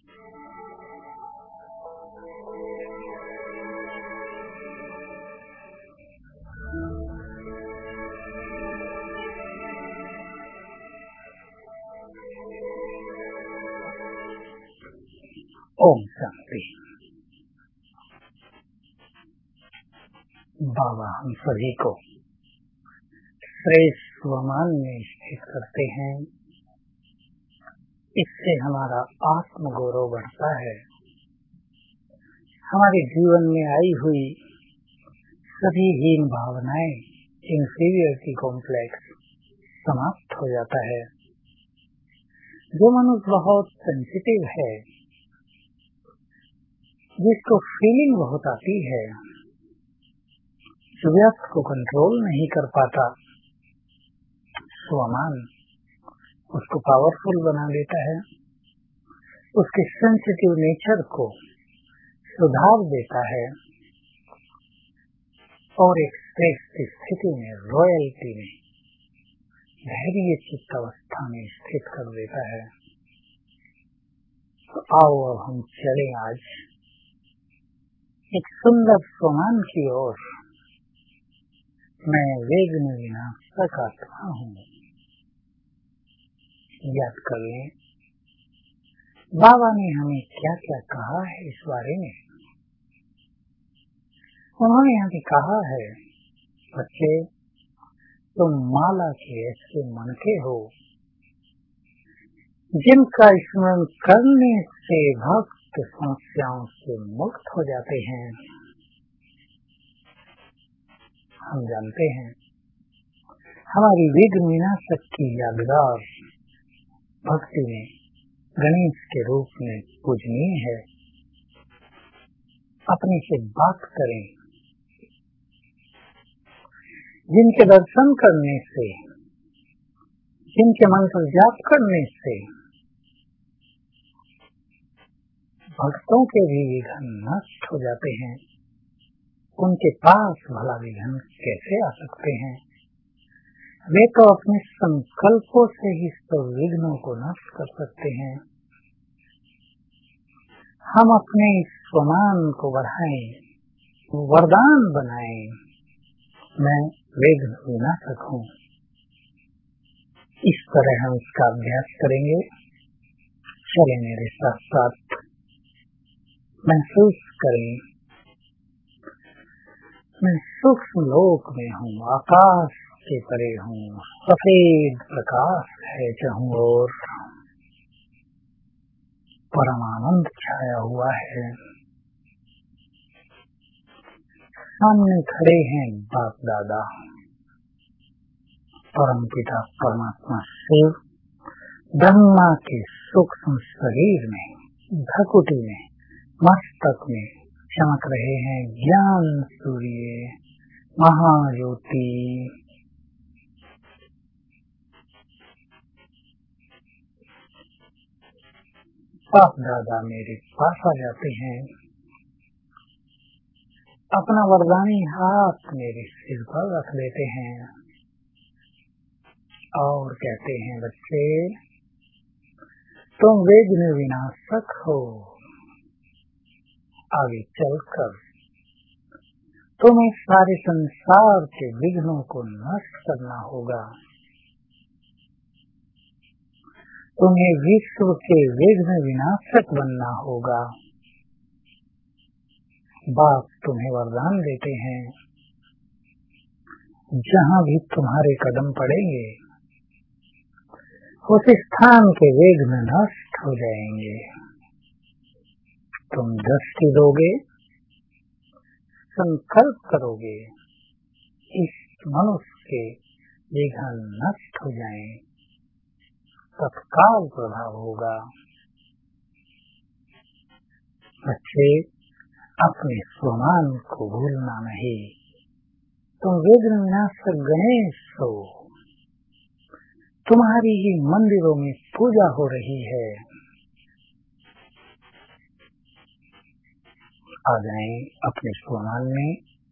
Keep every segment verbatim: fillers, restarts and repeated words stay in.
ओम शांति। बाबा हम सभी को श्रेष्ठ स्वमान में स्थित करते हैं। इससे हमारा आत्म गौरव बढ़ता है। हमारे जीवन में आई हुई सभी हीन भावनाएं, इंफीरियरिटी कॉम्प्लेक्स समाप्त हो जाता है। जो मनुष्य बहुत सेंसिटिव है, जिसको फीलिंग बहुत आती है, जो व्यक्त को कंट्रोल नहीं कर पाता, स्वमान उसको पावरफुल बना देता है, उसके सेंसिटिव नेचर को सुधार देता है और एक श्रेष्ठ स्थिति में, रॉयल्टी में, धैर्य चित्त अवस्था में स्थित कर देता है। तो आओ अब हम चलें आज एक सुंदर स्वमान की ओर। मैं वेगन विनाशक आत्मा हूँ। याद कर लें बाबा ने हमें क्या क्या कहा है इस बारे में। उन्होंने हमें कहा है, बच्चे तुम माला के ऐसे मनके हो जिनका स्मरण करने से भक्त समस्याओं से मुक्त हो जाते हैं। हम जानते हैं हमारी विघ्न विनाशक की यादगार भक्ति में गणेश के रूप में पूजनीय है। अपने से बात करें, जिनके दर्शन करने से, जिनके मंत्र जाप करने से भक्तों के भी विघ्न नष्ट हो जाते हैं। उनके पास भला विघ्न कैसे आ सकते हैं? वे तो अपने संकल्पों से ही सब विघ्नों को नष्ट कर सकते हैं। हम अपने स्वमान को बढ़ाएं, वरदान बनाएं, मैं विघ्न विनाशक हूँ। इस तरह हम इसका अभ्यास करेंगे। चले मेरे साथ साथ महसूस करें, मैं सूक्ष्म लोक में हूँ, आकाश के परे हूँ, सफेद प्रकाश है चारों ओर, परमानंद छाया हुआ है। सामने खड़े हैं बाप दादा, परम पिता परमात्मा शिव, ब्रह्मा के सूक्ष्म शरीर में, धकुटी में, मस्तक में चमक रहे हैं ज्ञान सूर्य, महाज्योति। बाप दादा मेरे पास आ जाते हैं, अपना वरदानी हाथ मेरे सिर पर रख देते हैं और कहते हैं, बच्चे तुम विघ्न विनाशक हो। आगे चलकर तुम्हें सारे संसार के विघ्नों को नष्ट करना होगा। तुम्हें विश्व के विघ्न विनाशक बनना होगा। बाप तुम्हें वरदान देते हैं, जहाँ भी तुम्हारे कदम पड़ेंगे उस स्थान के विघ्न नष्ट हो जाएंगे। तुम दृष्टि दोगे, संकल्प करोगे, इस मनुष्य के विघ्न नष्ट हो जाएं, तत्काल प्रभाव होगा। बच्चे अपने स्वमान को भूलना नहीं। तुम विघ्न विनाशक गणेश हो। तुम्हारी ही मंदिरों में पूजा हो रही है। आ जाएं अपने स्वमान में।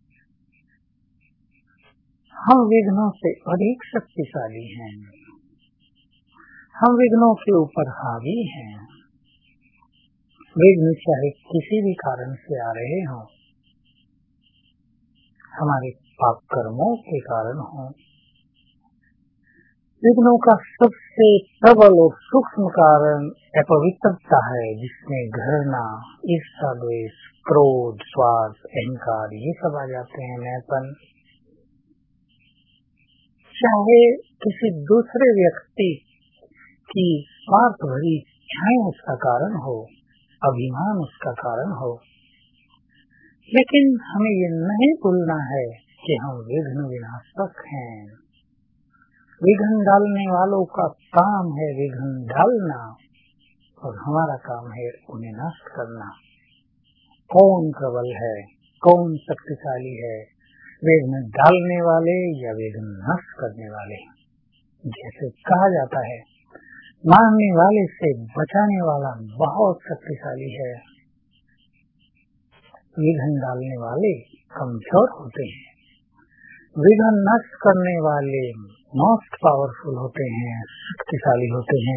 हम विघ्नों से अधिक शक्तिशाली हैं। हम विघ्नों के ऊपर हावी हैं। विघ्न चाहे किसी भी कारण से आ रहे हों, हमारे पाप कर्मों के कारण हों, विघ्नों का सबसे प्रबल और सूक्ष्म कारण अपवित्रता है, जिसमें घृणा, ईर्ष्या, द्वेष, क्रोध, स्वार्थ, अहंकार ये सब आ जाते हैं। मैंपन चाहे किसी दूसरे व्यक्ति की स्वार्थ भरी इच्छाएं उसका कारण हो, अभिमान उसका कारण हो, लेकिन हमें ये नहीं भूलना है कि हम विघ्न विनाशक हैं। विघ्न डालने वालों का काम है विघ्न डालना, और हमारा काम है उन्हें नष्ट करना। कौन प्रबल है, कौन शक्तिशाली है, विघ्न डालने वाले या विघ्न नष्ट करने वाले। जैसे कहा जाता है, मारने वाले से बचाने वाला बहुत शक्तिशाली है, विघ्न डालने वाले कमजोर होते हैं, विघ्न नष्ट करने वाले मोस्ट पावरफुल होते हैं, शक्तिशाली होते हैं।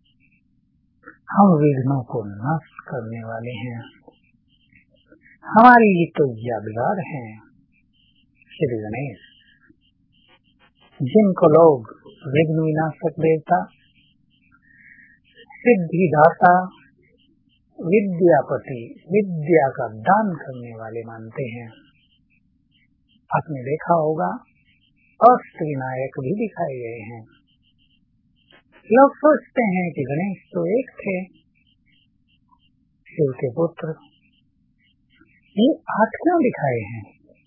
हम विघ्नों को नष्ट करने वाले हैं। हमारी ये तो यादगार हैं श्री गणेश, जिनको लोग विघ्न विनाशक देवता, सिद्धिदाता, विद्यापति, विद्या का दान करने वाले मानते हैं। आपने देखा होगा अष्ट विनायक भी दिखाए गए हैं। लोग सोचते हैं कि गणेश तो एक थे, शिव के पुत्र, ये आठ क्यों दिखाए हैं?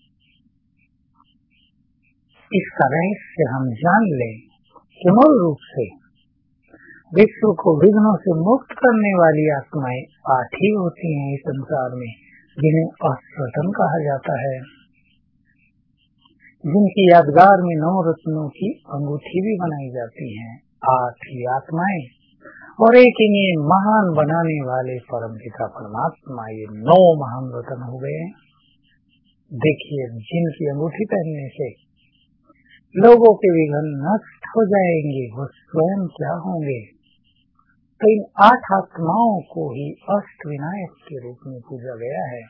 इसका रहस्य हम जान लें कि मूल रूप से विश्व को विघ्नों से मुक्त करने वाली आत्माएं आठ ही होती हैं इस संसार में, जिन्हें अष्टरत्न कहा जाता है, जिनकी यादगार में नौ रत्नों की अंगूठी भी बनाई जाती है। आठ ही आत्माएं और एक इन्हें महान बनाने वाले परमपिता परमात्मा, ये नौ महान रत्न हो गए। देखिए, जिनकी अंगूठी पहनने से लोगों के विघ्न नष्ट हो जाएंगे, वो स्वयं क्या होंगे। तो इन आठ आत्माओं को ही अष्ट विनायक के रूप में पूजा गया है।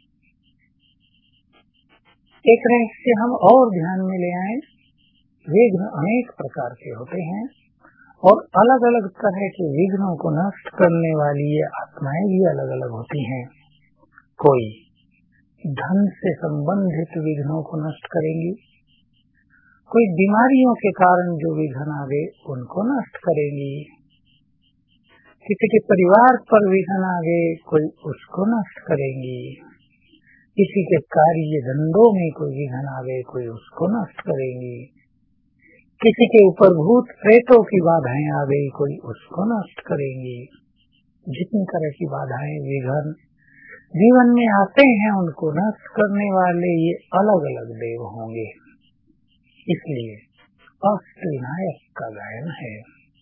एक रहस्य हम और ध्यान में ले आए, विघ्न अनेक प्रकार के होते हैं और अलग अलग तरह के विघ्नों को नष्ट करने वाली ये आत्माएं भी अलग अलग होती हैं। कोई धन से संबंधित विघ्नों को नष्ट करेंगी, कोई बीमारियों के कारण जो विघ्न आ गए उनको नष्ट करेंगी, किसी के परिवार पर विघ्न आ गए कोई उसको नष्ट करेंगी, किसी के कार्य धंधों में कोई विघ्न आ गए कोई उसको नष्ट करेंगी, किसी के ऊपर भूत प्रेतों की बाधाएं आ गई कोई उसको नष्ट करेंगी। जितनी तरह की बाधाएं विघ्न जीवन में आते हैं उनको नष्ट करने वाले ये अलग अलग देव होंगे। इसलिए अष्ट विनायक का गायन है।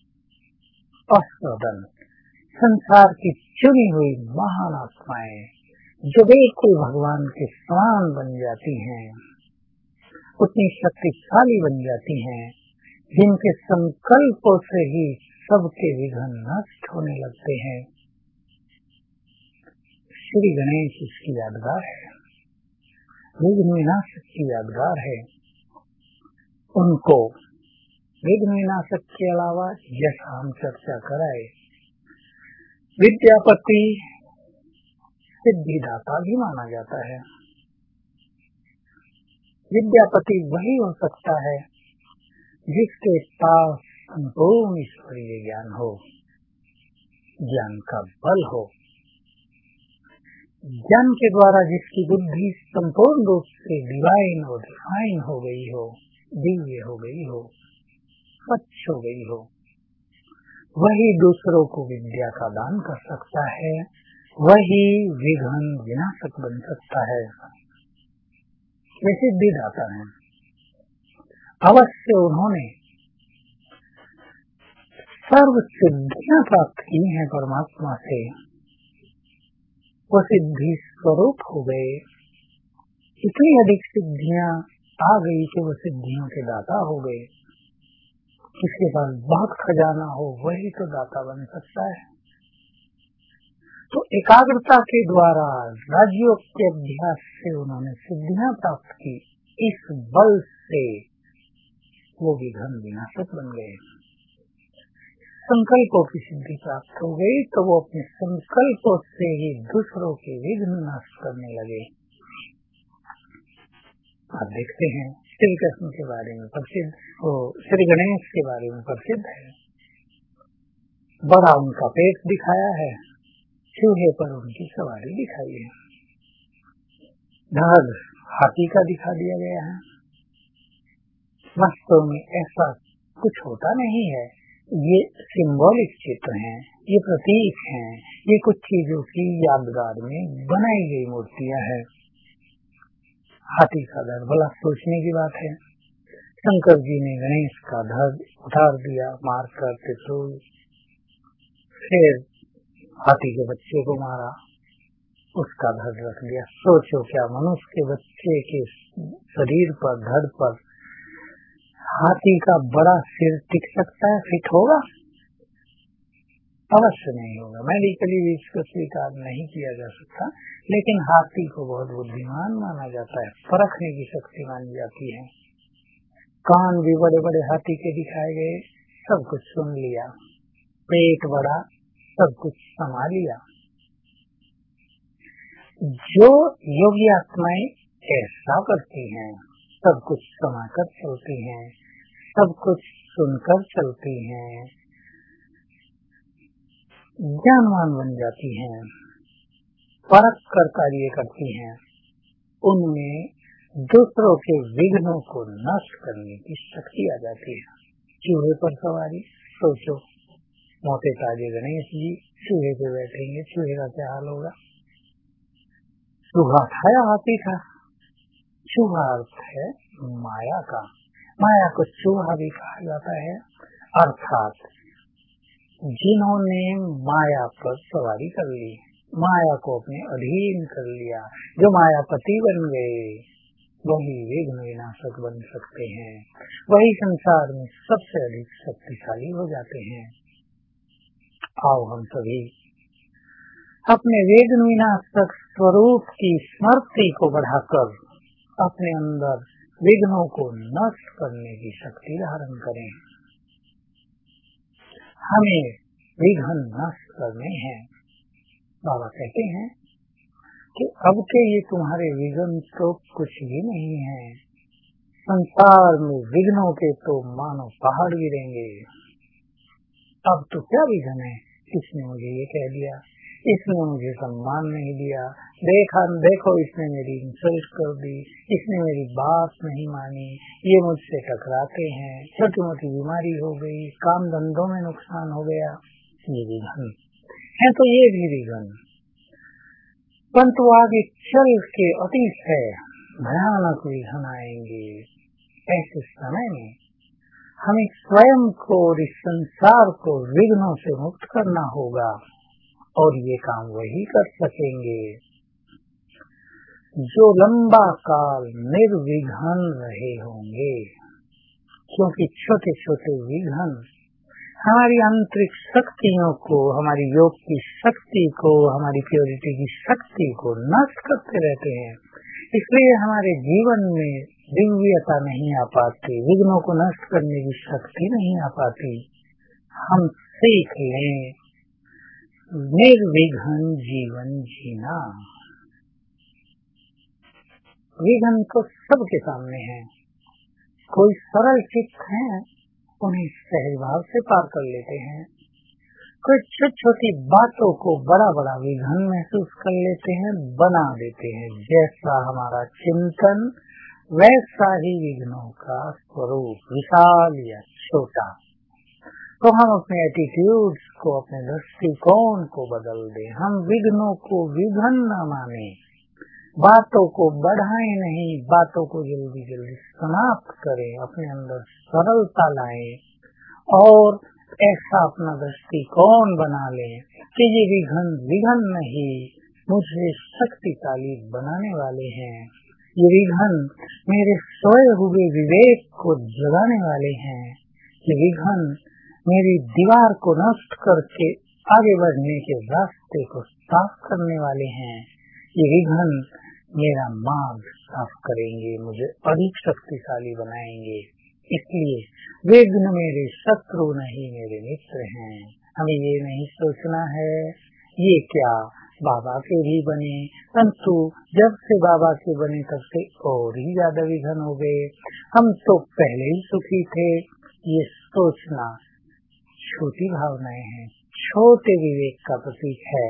अष्टदन संसार की चुनी हुई महान आत्माएं जो बिल्कुल भगवान के समान बन जाती हैं, उतनी शक्तिशाली बन जाती हैं, जिनके संकल्पों से ही सबके विघ्न नष्ट होने लगते हैं। श्री गणेश इसकी यादगार है, विघ्न विनाशक की यादगार है। उनको विघ्न विनाशक के अलावा जैसा हम चर्चा कराए, विद्यापति, सिद्धिदाता भी माना जाता है। विद्यापति वही हो सकता है जिसके पास संपूर्ण ईश्वरीय ज्ञान हो, ज्ञान का बल हो, ज्ञान के द्वारा जिसकी बुद्धि संपूर्ण रूप से डिवाइन और डिफाइन हो गई हो, दिव्य हो गई हो, स्वच्छ हो गई हो, वही दूसरों को विद्या का दान कर सकता है, वही विघ्न विनाशक बन सकता है। वे सिद्धिदाता हैं। अवश्य उन्होंने सर्व सिद्धियां प्राप्त की हैं परमात्मा से, वो सिद्धि स्वरूप हो गए। इतनी अधिक सिद्धियां आ गई कि वो सिद्धियों के दाता हो गए। किसके पास बहुत खजाना हो वही तो दाता बन सकता है। तो एकाग्रता के द्वारा राजयोग के अभ्यास से उन्होंने सिद्धियां प्राप्त की। इस बल से वो विघ्न विनाशक बन गए। संकल्पों की सिद्धि प्राप्त हो गई तो वो अपने संकल्पों से ही दूसरों के विघ्न नाश करने लगे। आप देखते हैं श्री कृष्ण के बारे में प्रसिद्ध, वो श्री गणेश के बारे में प्रसिद्ध है। बड़ा उनका पेट दिखाया है, चूहे पर उनकी सवारी दिखाई है, धड़ हाथी का दिखा दिया गया है। वास्तव में ऐसा कुछ होता नहीं है, ये सिंबॉलिक चित्र हैं, ये प्रतीक हैं, ये कुछ चीजों की यादगार में बनाई गई मूर्तियां हैं। हाथी का धड़ भला सोचने की बात है। शंकर जी ने गणेश का धड़ उतार दिया मार कर त्रिशूल, फिर हाथी के बच्चे को मारा, उसका धड़ रख दिया। सोचो क्या मनुष्य के बच्चे के शरीर पर, धड़ पर हाथी का बड़ा सिर टिक सकता है, फिट होगा? अवश्य नहीं होगा। मेडिकली भी इसको स्वीकार नहीं किया जा सकता, लेकिन हाथी को बहुत बुद्धिमान माना जाता है, परखने की शक्ति मानी जाती है। कान भी बड़े बड़े हाथी के दिखाए गए, सब कुछ सुन लिया, पेट बड़ा, सब कुछ समा लिया। जो योगी आत्माएं ऐसा करती हैं, सब कुछ समाकर चलती हैं, सब कुछ सुनकर चलती हैं, ज्ञानवान बन जाती हैं, परख कर कार्य करती हैं, उनमें दूसरों के विघ्नों को नष्ट करने की शक्ति आ जाती है। चूहे पर सवारी, सोचो मोटे ताजे गणेश जी चूहे पे बैठेंगे, चूहे का क्या हाल होगा? चूहा था या हाथी था? चूहा अर्थ है माया का, माया को चूहा भी कहा जाता है। अर्थात जिन्होंने माया पर सवारी कर ली, माया को अपने अधीन कर लिया, जो मायापति बन गए, वही विघ्न विनाशक बन सकते हैं, वही संसार में सबसे अधिक शक्तिशाली हो जाते हैं। आओ हम सभी अपने विघ्न विनाशक स्वरूप की स्मृति को बढ़ाकर अपने अंदर विघ्नों को नष्ट करने की शक्ति धारण करें। हमें विघ्न नष्ट करने हैं। बाबा कहते हैं कि अब के ये तुम्हारे विघ्न तो कुछ भी नहीं है, संसार में विघ्नों के तो मानो पहाड़ गिरेंगे। अब तो क्या विघ्न है? किसने मुझे ये कह दिया, इसने मुझे सम्मान नहीं दिया, देखा देखो इसने मेरी इंसल्ट कर दी, इसने मेरी बात नहीं मानी, ये मुझसे टकराते हैं, छोटी मोटी बीमारी हो गई, काम धंधों में नुकसान हो गया। ये विघ्न है, तो ये भी विघ्न, परंतु आगे चल के अतिशय भयानक विघ्न आएंगे। ऐसे समय में हमें स्वयं को और इस संसार को विघ्नों से मुक्त करना होगा, और ये काम वही कर सकेंगे जो लंबा काल निर्विघ्न रहे होंगे, क्योंकि छोटे छोटे विघ्न हमारी आंतरिक शक्तियों को, हमारी योग की शक्ति को, हमारी प्योरिटी की शक्ति को नष्ट करते रहते हैं। इसलिए हमारे जीवन में दिव्यता नहीं आ पाती, विघ्नों को नष्ट करने की शक्ति नहीं आ पाती। हम सीख लें निर्विघ्न जीवन जीना। विघ्न तो सबके सामने है, कोई सरल चित्त है उन्हें सहज भाव से पार कर लेते हैं, कोई छोटी छोटी बातों को बड़ा बड़ा विघ्न महसूस कर लेते हैं, बना देते हैं। जैसा हमारा चिंतन वैसा ही विघ्नों का स्वरूप, विशाल या छोटा। तो हम अपने एटीट्यूड्स को, अपने दृष्टिकोण को बदल दें। हम विघ्नों को विघ्न न माने, बातों को बढ़ाएं नहीं, बातों को जल्दी जल्दी समाप्त करें, अपने अंदर सरलता लाएं और ऐसा अपना दृष्टिकोण बना लें कि ये विघ्न विघ्न नहीं, मुझे शक्तिशाली बनाने वाले हैं। ये विघ्न मेरे सोए हुए विवेक को जगाने वाले हैं। ये विघ्न मेरी दीवार को नष्ट करके आगे बढ़ने के रास्ते को साफ करने वाले हैं। ये विघ्न मेरा मार्ग साफ करेंगे, मुझे अधिक शक्तिशाली बनाएंगे। इसलिए विघ्न मेरे शत्रु नहीं, मेरे मित्र हैं। हमें ये नहीं सोचना है ये क्या बाबा के भी बने, परंतु जब से बाबा के बने तब से और ही ज्यादा विघ्न हो गए। हम तो पहले ही सुखी थे। ये सोचना छोटी भावनाएं हैं, छोटे विवेक का प्रतीक है।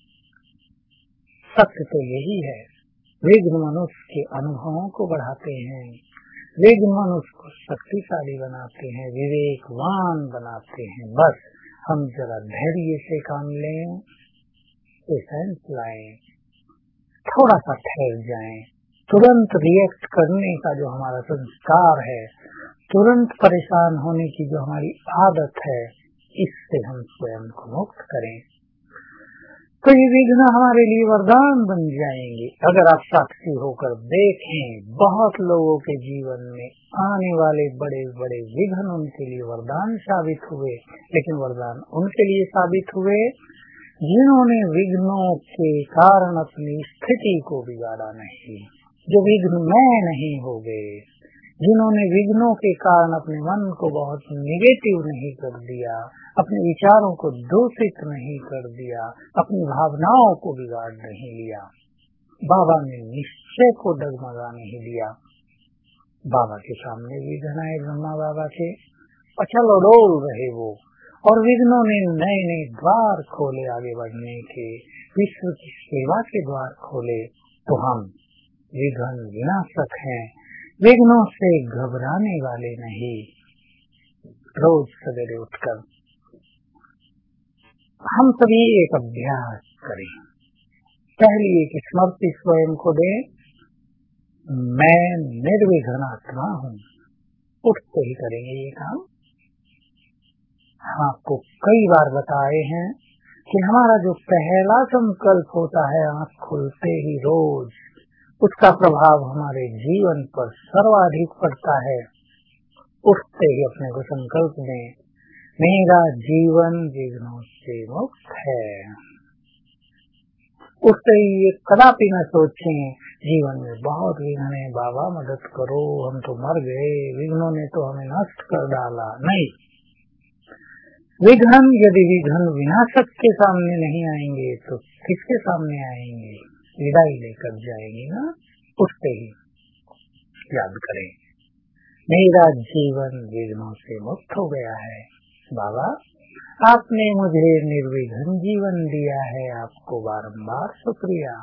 सत्य तो यही है, विघ्न मनुष्य के अनुभवों को बढ़ाते हैं, विघ्न मनुष्य को शक्तिशाली बनाते हैं, विवेकवान बनाते हैं। बस हम जरा धैर्य से काम लें, पेशेंस लाएं, थोड़ा सा ठहर जाएं। तुरंत रिएक्ट करने का जो हमारा संस्कार है, तुरंत परेशान होने की जो हमारी आदत है, इससे हम स्वयं को मुक्त करें तो ये विघ्न हमारे लिए वरदान बन जाएंगे। अगर आप साक्षी होकर देखें, बहुत लोगों के जीवन में आने वाले बड़े बड़े विघ्न उनके लिए वरदान साबित हुए, लेकिन वरदान उनके लिए साबित हुए जिन्होंने विघ्नों के कारण अपनी स्थिति को बिगाड़ा नहीं, जो विघ्नमय नहीं हो गए, जिन्होंने विघ्नों के कारण अपने मन को बहुत निगेटिव नहीं कर दिया, अपने विचारों को दूषित नहीं कर दिया, अपनी भावनाओं को बिगाड़ नहीं लिया, बाबा ने निश्चय को डगमगा नहीं दिया। बाबा के सामने विघ्न आए, ब्रह्मा बाबा के पछल डोल रहे वो, और विघ्नों ने नए नए द्वार खोले आगे बढ़ने के, विश्व की सेवा के द्वार खोले। तो हम विघ्न विनाशक हैं, विघ्नों से घबराने वाले नहीं। रोज सवेरे उठकर हम सभी एक अभ्यास करें। पहली एक स्मृति स्वयं को दे, मैं निर्विघ्न आत्मा हूँ। उठते ही करेंगे ये काम। हम आपको कई बार बताए हैं कि हमारा जो पहला संकल्प होता है आँख खुलते ही रोज, उसका प्रभाव हमारे जीवन पर सर्वाधिक पड़ता है। उठते ही अपने को संकल्प दें, मेरा जीवन विघ्नों से मुक्त है। उससे ये कदापि न सोचें जीवन में बहुत विघ्न है, बाबा मदद करो, हम तो मर गए, विघ्नों ने तो हमें नष्ट कर डाला। नहीं, विघ्न यदि विघ्न विनाशक के सामने नहीं आएंगे तो किसके सामने आएंगे? विदाई लेकर जाएंगे ना। उठते ही याद करें, मेरा जीवन विघ्नों से मुक्त हो गया है। बाबा आपने मुझे निर्विघ्न जीवन दिया है, आपको बारंबार शुक्रिया।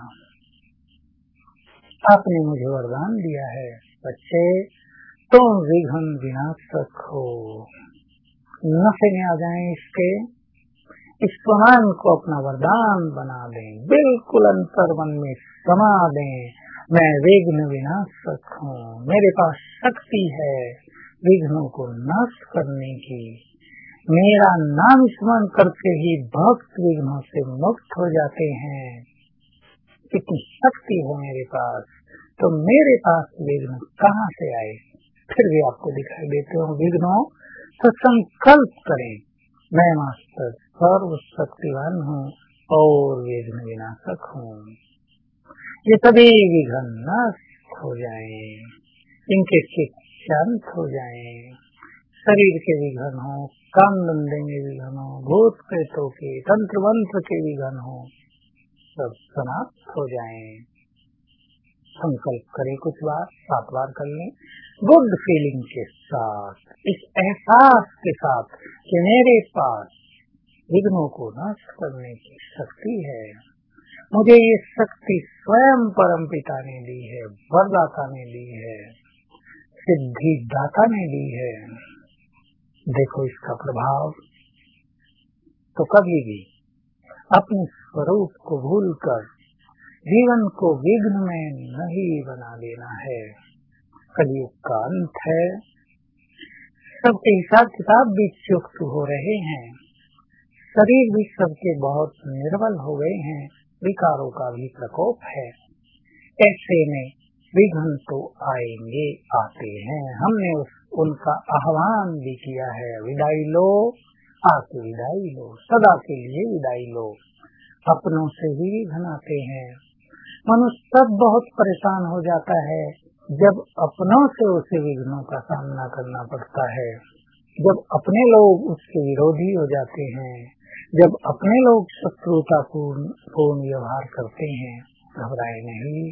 आपने मुझे वरदान दिया है, बच्चे तुम विघ्न विनाशक हो। नशे में आ जाएं इसके, इस स्वमान को अपना वरदान बना दें, बिल्कुल अंतर मन में समा दें। मैं विघ्न विनाशक हूँ, मेरे पास शक्ति है विघ्नों को नष्ट करने की। मेरा नाम स्मरण करते ही भक्त विघ्नों से मुक्त हो जाते हैं। इतनी शक्ति है मेरे पास, तो मेरे पास विघ्न कहाँ से आए? फिर भी आपको दिखाई देते हो विघ्नों, तो संकल्प करें, मैं मास्टर सर्व शक्तिवान हूँ और विघ्न विनाशक हूँ। ये सभी विघ्न नष्ट हो जाएं, इनके चित शांत हो जाएं। शरीर के विघ्न हो, काम धंधे में विघ्न हो, भूत प्रेतों के, तंत्र मंत्र के विघ्न हो, सब समाप्त हो जाएं। संकल्प करें कुछ बार, सात बार कर लें, गुड फीलिंग के साथ, इस एहसास के साथ कि मेरे पास विघ्नों को नष्ट करने की शक्ति है। मुझे ये शक्ति स्वयं परमपिता ने दी है, वरदाता ने दी है, सिद्धि दाता ने दी है। देखो इसका प्रभाव। तो कभी भी अपने स्वरूप को भूलकर जीवन को विघ्न में नहीं बना देना है। कलयुग का अंत है, सबके हिसाब किताब भी चुस्त हो रहे हैं, शरीर भी सबके बहुत निर्बल हो गए हैं, विकारों का भी प्रकोप है। ऐसे में विघ्न तो आएंगे, आते हैं। हमने उस, उनका आह्वान भी किया है, विदाई लो आके विदाई लो, सदा के लिए विदाई लो। अपनों से ही विघ्न आते हैं। मनुष्य तब बहुत परेशान हो जाता है जब अपनों से उसे विघ्नों का सामना करना पड़ता है, जब अपने लोग उसके विरोधी हो जाते हैं, जब अपने लोग शत्रुतापूर्ण पूर्ण व्यवहार करते हैं। घबराए नहीं,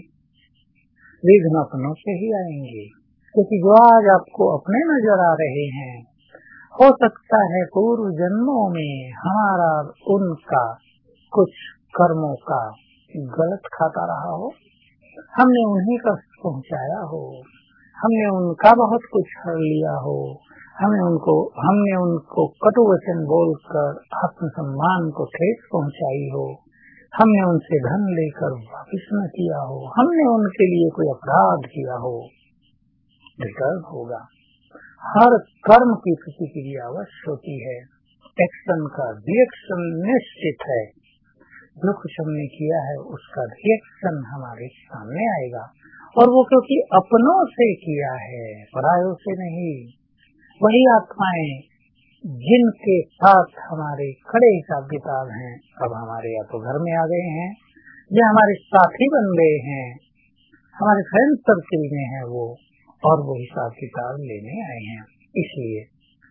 विघ्न अपनों से ही आएंगे, क्योंकि जो आज आपको अपने नजर आ रहे हैं, हो सकता है पूर्व जन्मों में हमारा उनका कुछ कर्मों का गलत खाता रहा हो, हमने उन्हें कष्ट पहुंचाया हो, हमने उनका बहुत कुछ हर लिया हो, हमें उनको हमने उनको कटु वचन बोलकर आत्मसम्मान को ठेस पहुंचाई हो, हमने उनसे धन लेकर वापस न किया हो, हमने उनके लिए कोई अपराध किया हो, रिटर्न होगा। हर कर्म की प्रतिक्रिया अवश्य होती है। एक्शन का रिएक्शन निश्चित है। जो कुछ हमने किया है उसका रिएक्शन हमारे सामने आएगा, और वो क्योंकि अपनों से किया है, परायों से नहीं। वही आत्माएं जिनके साथ हमारे खड़े हिसाब किताब हैं, अब हमारे या तो घर में आ गए हैं या हमारे साथी बन गए हैं, हमारे फ्रेंड सर्किल में है वो, और वो हिसाब किताब लेने आए हैं। इसलिए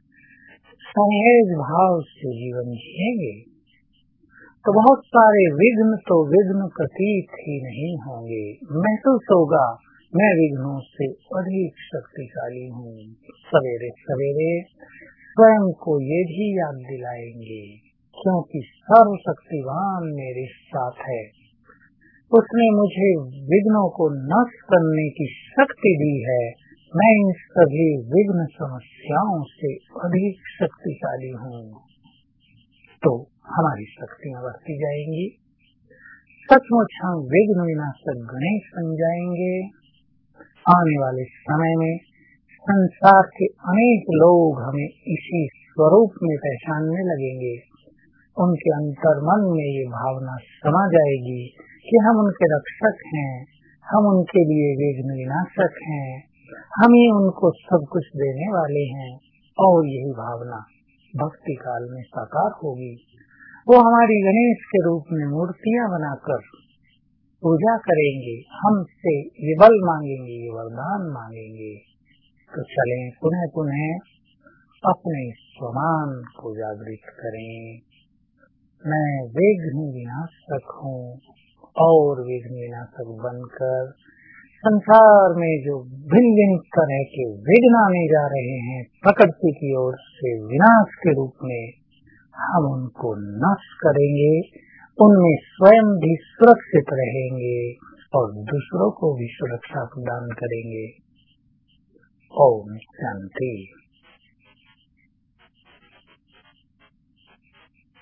सहज भाव से जीवन जिएंगे तो बहुत सारे विघ्न तो विघ्न प्रतीत ही नहीं होंगे। महसूस होगा मैं विघ्नों से अधिक शक्तिशाली हूँ। सवेरे सवेरे स्वयं को ये भी याद दिलाएंगे, क्योंकि सर्वशक्तिवान मेरे साथ है, उसने मुझे विघ्नों को नष्ट करने की शक्ति दी है। मैं इन सभी विघ्न समस्याओं से अधिक शक्तिशाली हूँ। तो हमारी शक्तियाँ बढ़ती जाएंगी। सचमुच हम विघ्न विनाशक गणेश बन जाएंगे। आने वाले समय में संसार के अनेक लोग हमें इसी स्वरूप में पहचानने लगेंगे। उनके अंतर्मन में ये भावना समा जाएगी कि हम उनके रक्षक हैं, हम उनके लिए विघ्न विनाशक हैं, हम ही उनको सब कुछ देने वाले हैं। और यही भावना भक्ति काल में साकार होगी। वो हमारी गणेश के रूप में मूर्तियां बनाकर पूजा करेंगे, हमसे ये बल मांगेंगे, ये वरदान मांगेंगे। तो चलें पुनः पुनः अपने स्वमान को जागृत करें। मैं विघ्न विनाशक हूँ, और विघ्न विनाशक बनकर संसार में जो भिन्न भिन्न तरह के विघ्न आने जा रहे हैं प्रकृति की ओर से विनाश के रूप में, हम उनको नष्ट करेंगे, उनमें स्वयं भी सुरक्षित रहेंगे और दूसरों को भी सुरक्षा प्रदान करेंगे। ओम शांति।